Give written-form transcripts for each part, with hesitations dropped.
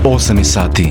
8 sati.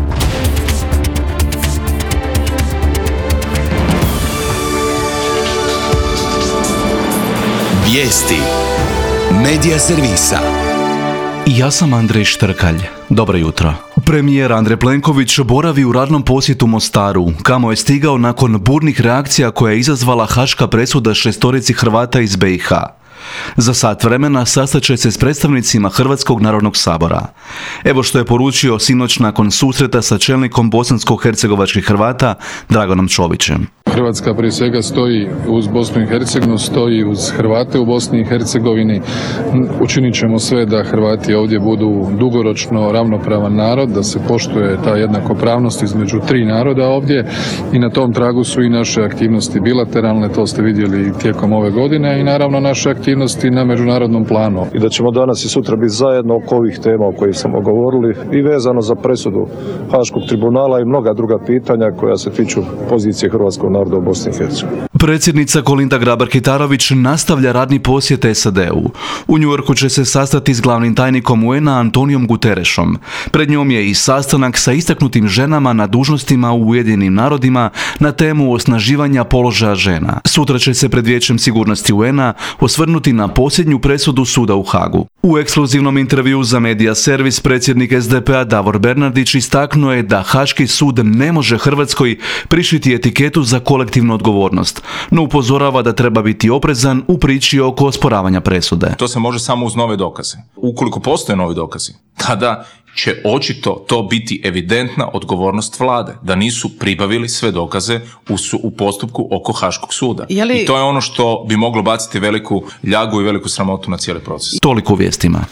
Vijesti Medija servisa. Ja sam Andrej Štrkalj. Dobro jutro. Premijer Andrej Plenković boravi u radnom posjetu Mostaru, kamo je stigao nakon burnih reakcija koja je izazvala haška presuda 6 Hrvata iz BiH. Za sat vremena sastaće se s predstavnicima Hrvatskog narodnog sabora. Evo što je poručio sinoć nakon susreta sa čelnikom bosansko-hercegovačkih Hrvata Dragonom Čovićem. Hrvatska prije svega stoji uz Bosnu i Hercegovinu, stoji uz Hrvate u Bosni i Hercegovini. Učinit ćemo sve da Hrvati ovdje budu dugoročno ravnopravan narod, da se poštuje ta jednakopravnost između 3 naroda ovdje i na tom tragu su i naše aktivnosti bilateralne, to ste vidjeli tijekom ove godine, i naravno naše aktivnosti na međunarodnom planu. I da ćemo danas i sutra biti zajedno oko ovih tema o kojih smo govorili i vezano za presudu Haškog tribunala i mnoga druga pitanja koja se tiču pozicije hrvatskog naroda u Bosni i Hercegovini. Predsjednica Kolinda Grabar-Kitarović nastavlja radni posjet SAD-u. U Njujorku će se sastati s glavnim tajnikom UN-a Antonijom Guterešom. Pred njom je i sastanak sa istaknutim ženama na dužnostima u Ujedinjenim narodima na temu osnaživanja položaja žena. Sutra će se pred Vijećem sigurnosti UN-a osvrnuti na posljednju presudu suda u Hagu. U ekskluzivnom intervjuu za Medija servis predsjednik SDP-a Davor Bernardić istaknuo je da Haški sud ne može Hrvatskoj prišiti etiketu za kolektivnu odgovornost, no upozorava da treba biti oprezan u priči oko osporavanja presude. To se može samo uz nove dokaze. Ukoliko postoje novi dokazi, tada će očito to biti evidentna odgovornost vlade, da nisu pribavili sve dokaze u postupku oko Haškog suda. I to je ono što bi moglo baciti veliku ljagu i veliku sramotu na cijeli proces. Toliko u vijestima.